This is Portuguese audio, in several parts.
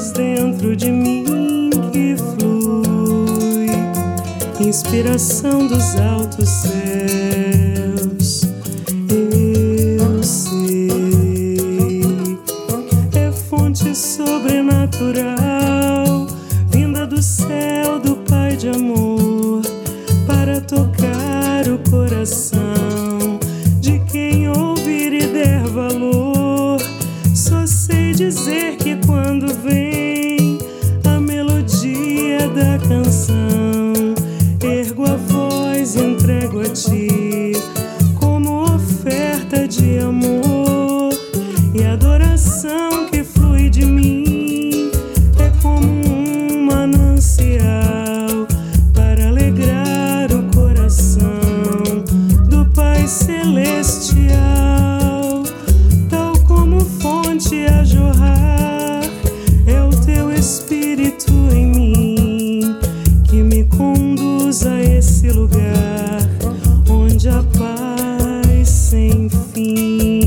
vivas dentro de mim que flui, inspiração dos altos céus. Eu sei, é fonte sobrenatural, vinda do céu do Pai de amor, para tocar o coração de quem ouvir e der valor. Só sei dizer que quando vem a melodia da canção, ergo a voz e entrego a ti como oferta de amor. E a adoração que flui de mim é como um manancial para alegrar o coração do Pai Celestial. Tal como fonte a jorrar, é o teu Espírito em mim que me conduz a esse lugar onde há paz sem fim.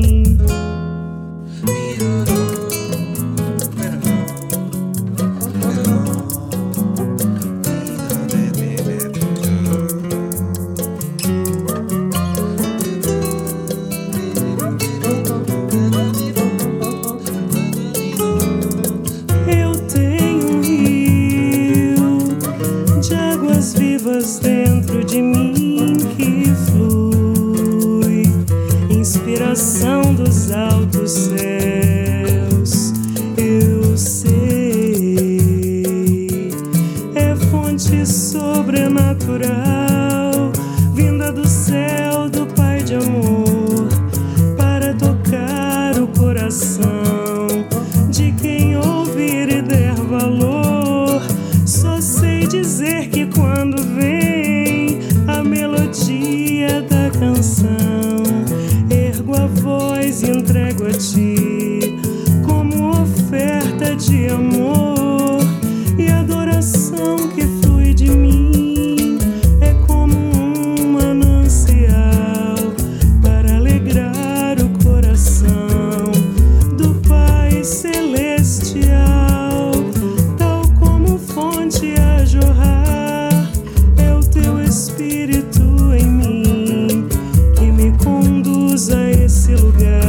Eu tenho um rio de águas vivas dentro de mim que flui, inspiração dos altos céus. Eu sei, é fonte sobrenatural, vinda do céu do Pai de amor, para tocar o coração de quem ouvir e der valor. Só sei dizer que quando vem a melodia da canção, ergo a voz e entrego a ti como oferta de amor. E a adoração que flui de mim é como um manancial para alegrar o coração do Pai Celestial. Tal como fonte a jorrar, é o teu Espírito em mim que me conduz a esse lugar